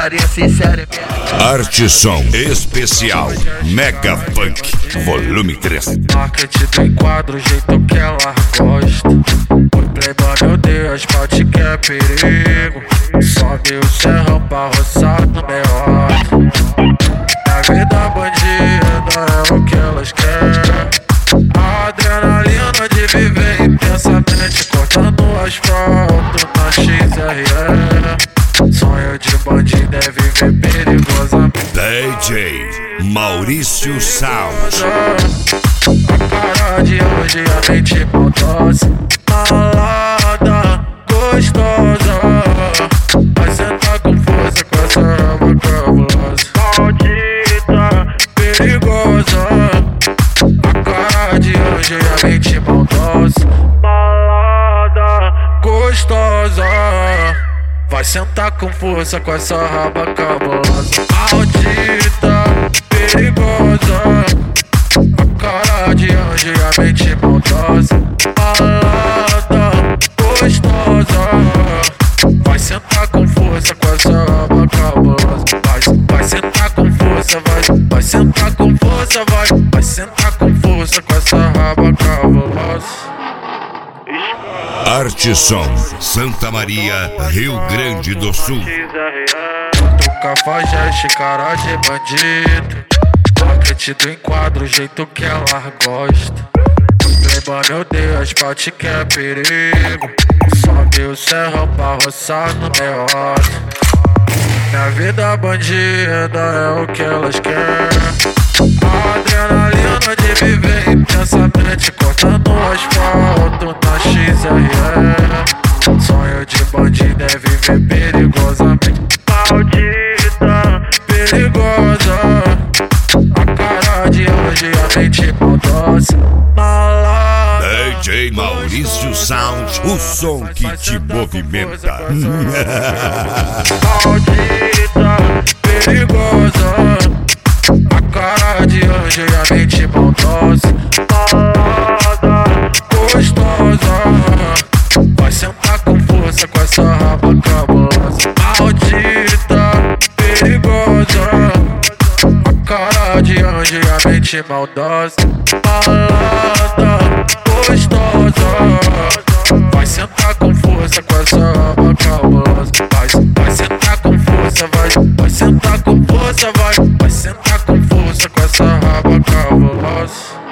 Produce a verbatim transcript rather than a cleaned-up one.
putaria sincera. Arte-som especial Mega Funk Volume três. Marketing do enquadro, o jeito que ela gosta. Oi playboy, meu Deus, pode que é perigo. Sobe o serrão pra roçar no meio. A vida bandida é o que elas querem. A adrenalina de viver intensamente, cortando o asfalto na X R E. Sonho de bandido é viver perigosamente. D J Maurício Sound. A cara de hoje a mente maldosa, malada, gostosa. Vai sentar com força com essa raba cabulosa. Maldita, perigosa. A cara de hoje a mente maldosa, malada, gostosa. Vai sentar com força com essa raba cabulosa. Maldita, perigosa. A cara de anjo e a mente maldosa, malada, gostosa. Vai sentar com força com essa raba cabulosa. Vai, vai sentar com força, vai, vai sentar com força, vai, vai sentar com força com essa raba cabulosa. Arte-som Santa Maria, Rio Grande do Sul. Do cafajeste, cara de bandido. Marketing do enquadro, o jeito que ela gosta. Playboy, meu Deus, pode que é perigo. Sobe o serrão pra roçar no meio. Minha vida bandida é o que elas querem. A adrenalina de viver intensamente, cortando o asfalto na X R E. Sonho de bandido é viver perigosamente. Maldita, perigosa. A cara de anjo e a mente maldosa, malada. D J Maurício Sound, o som que te movimenta. Maldita, perigosa. A cara de anjo e a mente maldosa, malada, gostosa. Vai sentar com força com essa raba cabulosa. Maldita, perigosa. A cara de anjo e a mente maldosa, malada, gostosa. Vai sentar com força com essa raba cabulosa. Vai, vai sentar com força, vai, vai sentar com força, vai, vai sentar com força com essa raba cabulosa.